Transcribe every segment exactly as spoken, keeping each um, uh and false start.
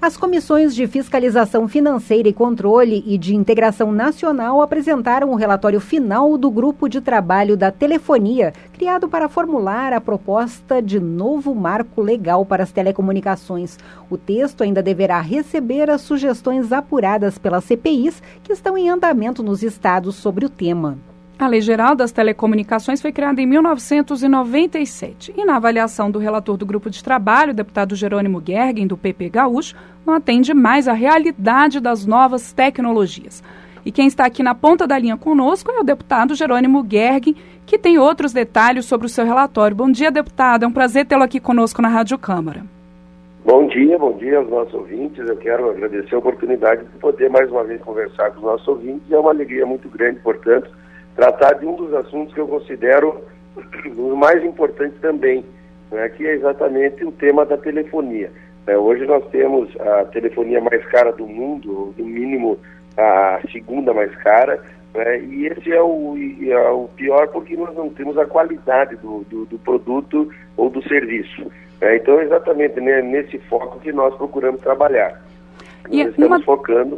As comissões de fiscalização financeira e controle e de integração nacional apresentaram o relatório final do grupo de trabalho da telefonia, criado para formular a proposta de novo marco legal para as telecomunicações. O texto ainda deverá receber as sugestões apuradas pelas C P Is que estão em andamento nos estados sobre o tema. A Lei Geral das Telecomunicações foi criada em mil novecentos e noventa e sete e, na avaliação do relator do grupo de trabalho, o deputado Jerônimo Gergen, do P P Gaúcho, não atende mais à realidade das novas tecnologias. E quem está aqui na ponta da linha conosco é o deputado Jerônimo Gergen, que tem outros detalhes sobre o seu relatório. Bom dia, deputado. É um prazer tê-lo aqui conosco na Rádio Câmara. Bom dia, bom dia aos nossos ouvintes. Eu quero agradecer a oportunidade de poder mais uma vez conversar com os nossos ouvintes. É uma alegria muito grande, portanto, tratar de um dos assuntos que eu considero os mais importantes também, né, que é exatamente o tema da telefonia. É, hoje nós temos a telefonia mais cara do mundo, ou no mínimo a segunda mais cara, né, e esse é o, é o pior porque nós não temos a qualidade do, do, do produto ou do serviço. É, então é exatamente, né, nesse foco que nós procuramos trabalhar. E nós estamos uma... focando...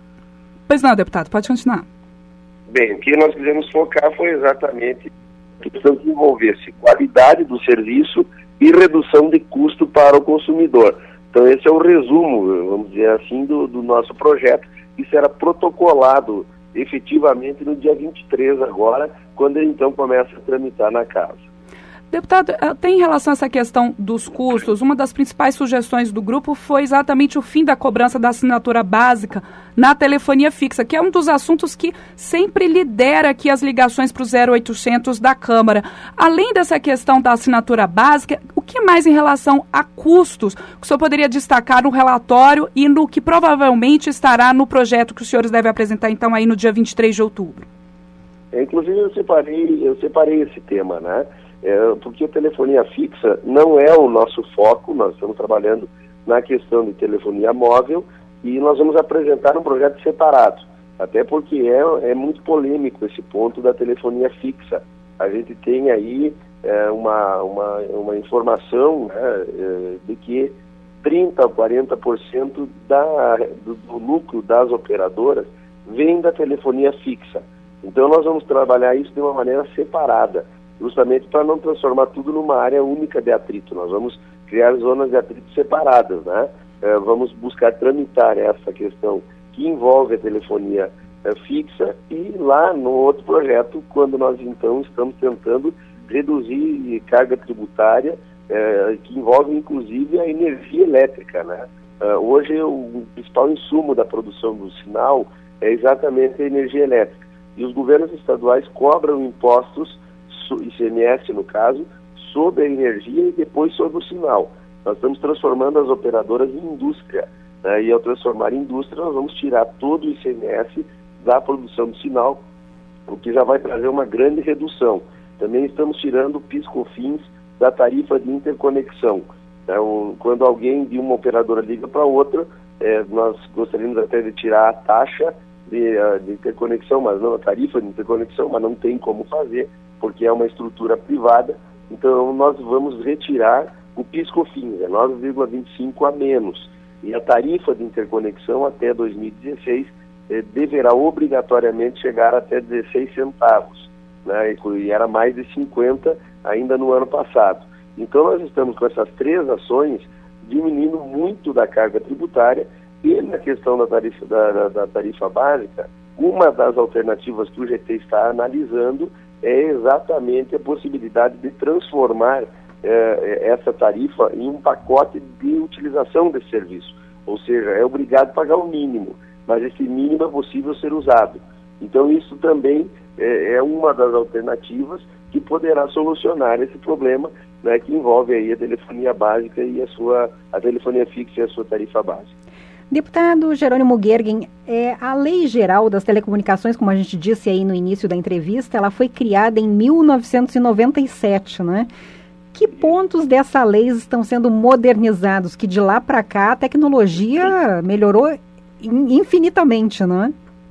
Pois não, deputado, pode continuar. Bem, o que nós quisemos focar foi exatamente a questão que envolvesse qualidade do serviço e redução de custo para o consumidor. Então esse é o resumo, vamos dizer assim, do, do nosso projeto. Isso era protocolado efetivamente no dia vinte e três agora, quando ele então começa a tramitar na casa. Deputado, tem em relação a essa questão dos custos, uma das principais sugestões do grupo foi exatamente o fim da cobrança da assinatura básica na telefonia fixa, que é um dos assuntos que sempre lidera aqui as ligações para o zero oitocentos da Câmara. Além dessa questão da assinatura básica, o que mais em relação a custos que o senhor poderia destacar no relatório e no que provavelmente estará no projeto que os senhores devem apresentar então aí no dia vinte e três de outubro? É, inclusive eu separei, eu separei esse tema, né? É, porque a telefonia fixa não é o nosso foco, nós estamos trabalhando na questão de telefonia móvel e nós vamos apresentar um projeto separado, até porque é, é muito polêmico esse ponto da telefonia fixa. A gente tem aí é, uma, uma, uma informação, né, de que trinta a quarenta por cento da, do, do lucro das operadoras vem da telefonia fixa. Então nós vamos trabalhar isso de uma maneira separada, justamente para não transformar tudo numa área única de atrito. Nós vamos criar zonas de atrito separadas, né? É, vamos buscar tramitar essa questão que envolve a telefonia é, fixa e lá no outro projeto, quando nós então estamos tentando reduzir carga tributária, é, que envolve inclusive a energia elétrica, né? É, hoje o principal insumo da produção do sinal é exatamente a energia elétrica. E os governos estaduais cobram impostos, I C M S no caso, sobre a energia e depois sobre o sinal. Nós estamos transformando as operadoras em indústria, né? E ao transformar em indústria nós vamos tirar todo o I C M S da produção do sinal, o que já vai trazer uma grande redução. Também estamos tirando o PIS/COFINS da tarifa de interconexão. Então, quando alguém de uma operadora liga para outra, é, nós gostaríamos até de tirar a taxa de, de interconexão, mas não a tarifa de interconexão, mas não tem como fazer, porque é uma estrutura privada. Então nós vamos retirar o PIS/COFINS, é nove vírgula vinte e cinco a menos. E a tarifa de interconexão até dois mil e dezesseis eh, deverá obrigatoriamente chegar até dezesseis centavos, né? E era mais de cinquenta ainda no ano passado. Então nós estamos com essas três ações diminuindo muito da carga tributária. E na questão da tarifa, da, da tarifa básica, uma das alternativas que o G T está analisando é exatamente a possibilidade de transformar eh, essa tarifa em um pacote de utilização desse serviço. Ou seja, é obrigado a pagar o mínimo, mas esse mínimo é possível ser usado. Então isso também eh, é uma das alternativas que poderá solucionar esse problema, né, que envolve aí a telefonia básica e a sua a telefonia fixa e a sua tarifa básica. Deputado Jerônimo Gergen, é, a Lei Geral das Telecomunicações, como a gente disse aí no início da entrevista, ela foi criada em mil novecentos e noventa e sete, né? Que pontos dessa lei estão sendo modernizados? Que de lá para cá a tecnologia melhorou infinitamente, não é?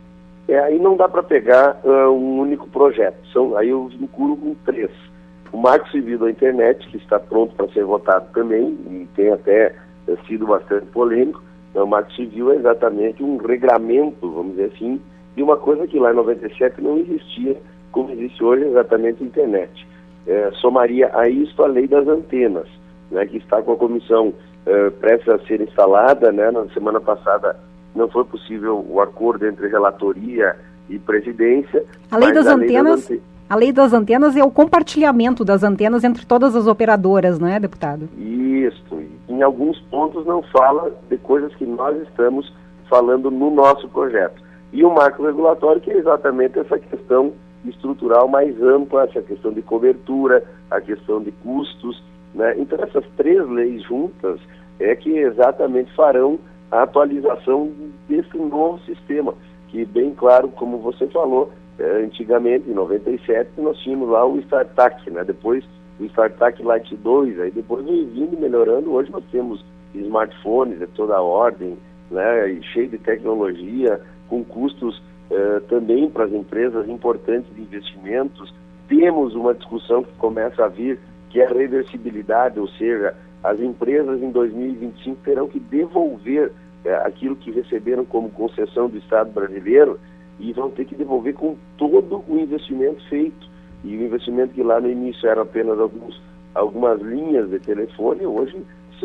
É, aí não dá para pegar uh, um único projeto. São, aí eu vinculo com três. O Marco Civil da Internet, que está pronto para ser votado também, e tem até uh, sido bastante polêmico. O Marco Civil é exatamente um regramento, vamos dizer assim, de uma coisa que lá em noventa e sete não existia, como existe hoje, exatamente a internet. É, somaria a isto a lei das antenas, né, que está com a comissão é, prestes a ser instalada, né, na semana passada não foi possível o acordo entre relatoria e presidência. A lei das a antenas... Lei das ante... A lei das antenas é o compartilhamento das antenas entre todas as operadoras, não é, deputado? Isso. Em alguns pontos não fala de coisas que nós estamos falando no nosso projeto. E o marco regulatório, que é exatamente essa questão estrutural mais ampla, essa questão de cobertura, a questão de custos, né? Então essas três leis juntas é que exatamente farão a atualização desse novo sistema, que bem claro, como você falou, antigamente, em noventa e sete, nós tínhamos lá o StarTAC, né? Depois o StarTAC Lite dois, aí depois veio vindo melhorando. Hoje nós temos smartphones de toda a ordem, né? E cheio de tecnologia, com custos eh, também para as empresas importantes de investimentos. Temos uma discussão que começa a vir, que é a reversibilidade, ou seja, as empresas em dois mil e vinte e cinco terão que devolver eh, aquilo que receberam como concessão do Estado brasileiro, e vão ter que devolver com todo o investimento feito. E o investimento que lá no início era apenas alguns, algumas linhas de telefone, hoje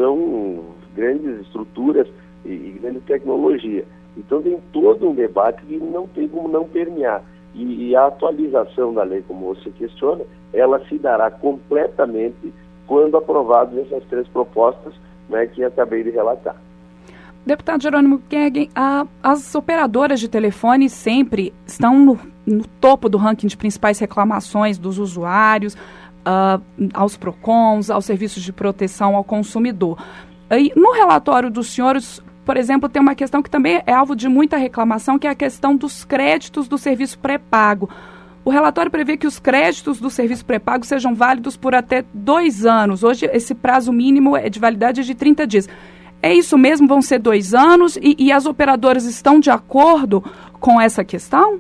são grandes estruturas e, e grande tecnologia. Então tem todo um debate que não tem como não permear. E, e a atualização da lei, como você questiona, ela se dará completamente quando aprovadas essas três propostas, né, que acabei de relatar. Deputado Jerônimo Gergen, a, as operadoras de telefone sempre estão no, no topo do ranking de principais reclamações dos usuários, uh, aos PROCONs, aos serviços de proteção ao consumidor. E no relatório dos senhores, por exemplo, tem uma questão que também é alvo de muita reclamação, que é a questão dos créditos do serviço pré-pago. O relatório prevê que os créditos do serviço pré-pago sejam válidos por até dois anos. Hoje, esse prazo mínimo é de validade de trinta dias. É isso mesmo? Vão ser dois anos? E, e as operadoras estão de acordo com essa questão?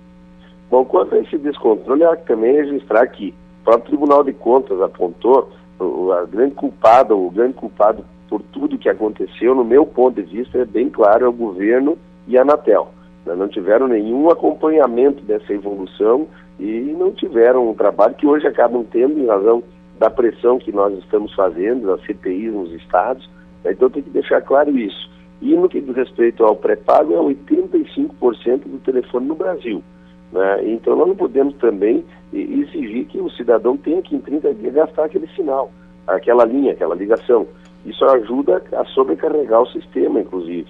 Bom, quanto a esse descontrole, há que também registrar que o próprio Tribunal de Contas apontou o, a grande culpada, o grande culpado por tudo que aconteceu, no meu ponto de vista, é bem claro, é o governo e a Anatel. Não tiveram nenhum acompanhamento dessa evolução e não tiveram um trabalho que hoje acabam tendo em razão da pressão que nós estamos fazendo, das C P Is nos estados. Então tem que deixar claro isso. E no que diz respeito ao pré-pago, é oitenta e cinco por cento do telefone no Brasil, né? Então nós não podemos também exigir que o cidadão tenha que em trinta dias gastar aquele sinal, aquela linha, aquela ligação. Isso ajuda a sobrecarregar o sistema, inclusive.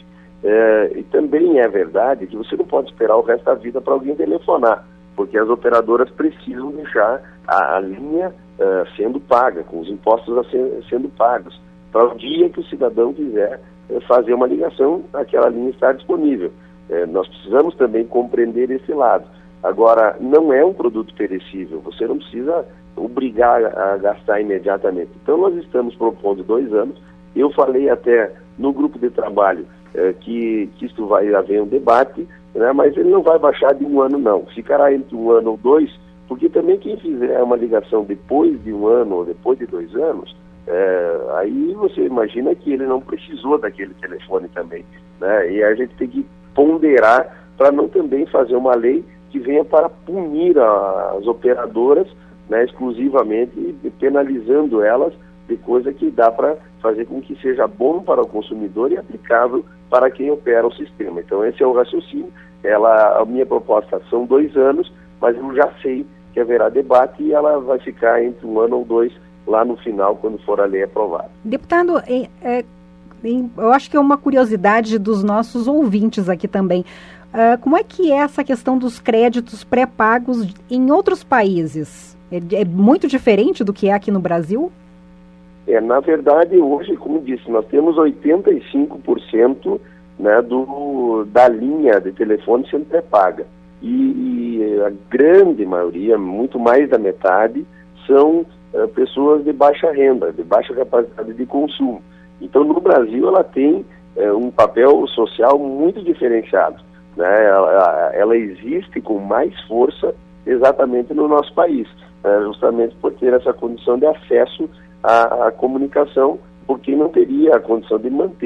É, e também é verdade que você não pode esperar o resto da vida para alguém telefonar, porque as operadoras precisam deixar a, a linha uh, sendo paga, com os impostos a ser, sendo pagos, para o dia que o cidadão quiser uh, fazer uma ligação, aquela linha estar disponível. Uh, nós precisamos também compreender esse lado. Agora, não é um produto perecível, você não precisa obrigar a, a gastar imediatamente. Então, nós estamos propondo dois anos. Eu falei até no grupo de trabalho uh, que, que isto vai haver um debate, né, mas ele não vai baixar de um ano, não. Ficará entre um ano ou dois, porque também quem fizer uma ligação depois de um ano ou depois de dois anos, É, aí você imagina que ele não precisou daquele telefone também, né? E a gente tem que ponderar para não também fazer uma lei que venha para punir a, as operadoras, né, exclusivamente, penalizando elas de coisa que dá para fazer com que seja bom para o consumidor e aplicável para quem opera o sistema. Então esse é o raciocínio. Ela, a minha proposta são dois anos, mas eu já sei que haverá debate e ela vai ficar entre um ano ou dois lá no final, quando for a lei aprovada. Deputado, é, é, eu acho que é uma curiosidade dos nossos ouvintes aqui também. Uh, como é que é essa questão dos créditos pré-pagos em outros países? É, é muito diferente do que é aqui no Brasil? É, na verdade, hoje, como disse, nós temos oitenta e cinco por cento, né, do, da linha de telefone sendo pré-paga. E, e a grande maioria, muito mais da metade, são Uh, pessoas de baixa renda, de baixa capacidade de consumo. Então, no Brasil, ela tem uh, um papel social muito diferenciado, né? Ela, ela existe com mais força exatamente no nosso país, uh, justamente por ter essa condição de acesso à, à comunicação, porque não teria a condição de manter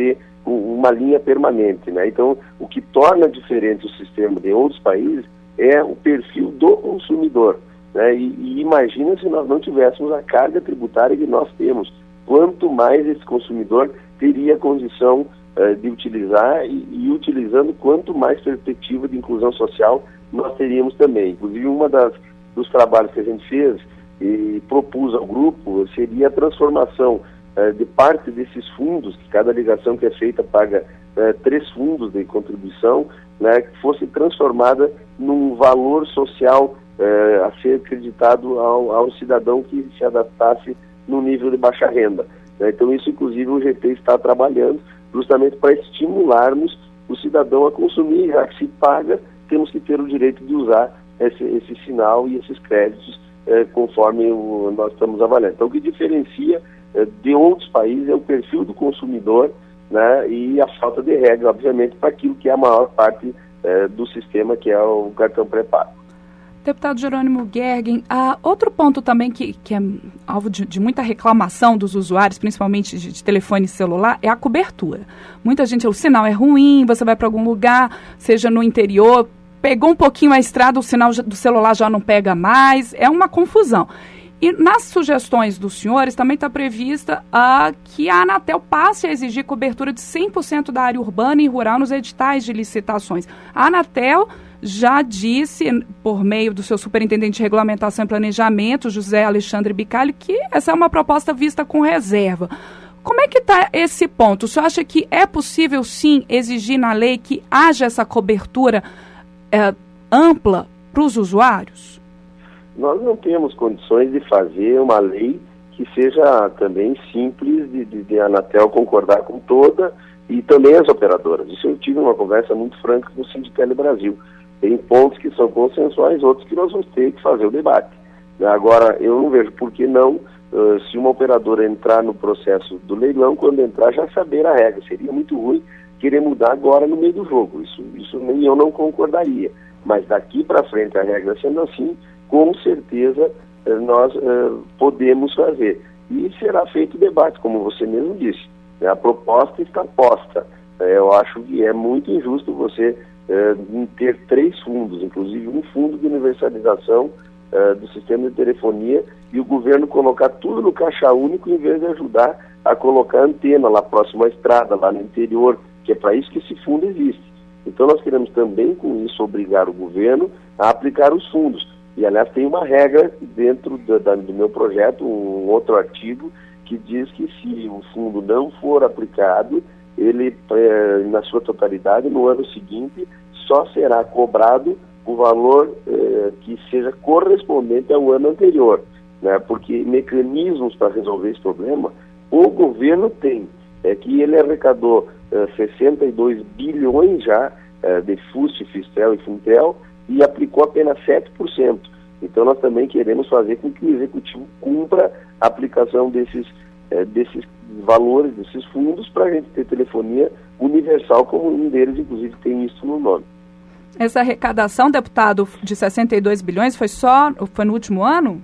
uma linha permanente, né? Então, o que torna diferente o sistema de outros países é o perfil do consumidor, né? E, e imagina se nós não tivéssemos a carga tributária que nós temos. Quanto mais esse consumidor teria condição uh, de utilizar e, e utilizando, quanto mais perspectiva de inclusão social nós teríamos também. Inclusive, uma das dos trabalhos que a gente fez e propus ao grupo seria a transformação uh, de parte desses fundos, que cada ligação que é feita paga uh, três fundos de contribuição, né, que fosse transformada num valor social uh, a ser acreditado ao, ao cidadão que se adaptasse no nível de baixa renda. Né? Então isso, inclusive, o G T está trabalhando justamente para estimularmos o cidadão a consumir, já que se paga, temos que ter o direito de usar esse, esse sinal e esses créditos eh, conforme o, nós estamos avaliando. Então, o que diferencia eh, de outros países é o perfil do consumidor, né, e a falta de regra, obviamente, para aquilo que é a maior parte eh, do sistema, que é o cartão pré-pago. Deputado Jerônimo Gergen, ah, outro ponto também que, que é alvo de, de muita reclamação dos usuários, principalmente de, de telefone celular, é a cobertura. Muita gente, o sinal é ruim, você vai para algum lugar, seja no interior, pegou um pouquinho a estrada, o sinal do celular já não pega mais, é uma confusão. E nas sugestões dos senhores também está prevista ah, que a Anatel passe a exigir cobertura de cem por cento da área urbana e rural nos editais de licitações. A Anatel já disse, por meio do seu superintendente de regulamentação e planejamento, José Alexandre Bicalho, que essa é uma proposta vista com reserva. Como é que está esse ponto? O senhor acha que é possível, sim, exigir na lei que haja essa cobertura é, ampla para os usuários? Nós não temos condições de fazer uma lei que seja também simples de, de, de a Anatel concordar com toda e também as operadoras. Isso eu tive uma conversa muito franca com o Sindicato Brasil. Tem pontos que são consensuais, outros que nós vamos ter que fazer o debate. Agora, eu não vejo por que não, uh, se uma operadora entrar no processo do leilão, quando entrar já saber a regra. Seria muito ruim querer mudar agora no meio do jogo. Isso, isso nem eu não concordaria. Mas daqui para frente, a regra sendo assim, com certeza uh, nós uh, podemos fazer. E será feito o debate, como você mesmo disse. A proposta está posta. Eu acho que é muito injusto você uh, ter três fundos, inclusive um fundo de universalização uh, do sistema de telefonia, e o governo colocar tudo no caixa único em vez de ajudar a colocar antena lá próximo à estrada, lá no interior, que é para isso que esse fundo existe. Então nós queremos também com isso obrigar o governo a aplicar os fundos. E aliás tem uma regra dentro da, da, do meu projeto, um outro artigo, que diz que se o fundo não for aplicado, ele, é, na sua totalidade, no ano seguinte, só será cobrado o valor é, que seja correspondente ao ano anterior, né? Porque mecanismos para resolver esse problema, o governo tem. É que ele arrecadou é, sessenta e dois bilhões já é, de FUST, FISTEL e FUNTEL e aplicou apenas sete por cento. Então nós também queremos fazer com que o Executivo cumpra a aplicação desses, eh, desses valores, desses fundos, para a gente ter telefonia universal, como um deles, inclusive, tem isso no nome. Essa arrecadação, deputado, de sessenta e dois bilhões, foi só foi no último ano?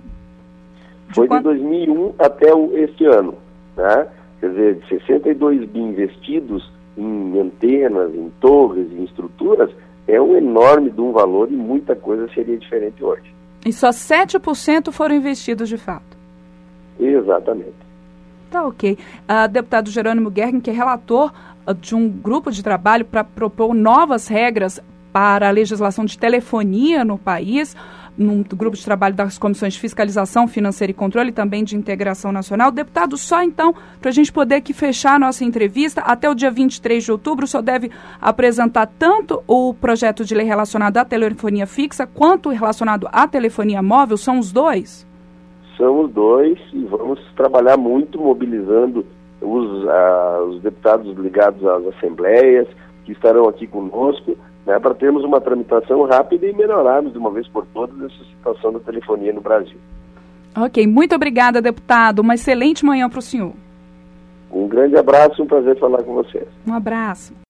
De foi quando? de dois mil e um até o, este ano, né? Quer dizer, sessenta e dois bi investidos em antenas, em torres, em estruturas, é um enorme de um valor e muita coisa seria diferente hoje. E só sete por cento foram investidos de fato? Exatamente. Tá ok. Uh, deputado Jerônimo Gergen, que é relator uh, de um grupo de trabalho para propor novas regras para a legislação de telefonia no país, num grupo de trabalho das comissões de fiscalização financeira e controle, também de integração nacional. Deputado, só então, para a gente poder aqui fechar a nossa entrevista, até o dia vinte e três de outubro, o senhor deve apresentar tanto o projeto de lei relacionado à telefonia fixa, quanto relacionado à telefonia móvel, são os dois? São os dois, e vamos trabalhar muito mobilizando os, uh, os deputados ligados às assembleias, que estarão aqui conosco, né, para termos uma tramitação rápida e melhorarmos de uma vez por todas essa situação da telefonia no Brasil. Ok, muito obrigada, deputado. Uma excelente manhã para o senhor. Um grande abraço, um prazer falar com vocês. Um abraço.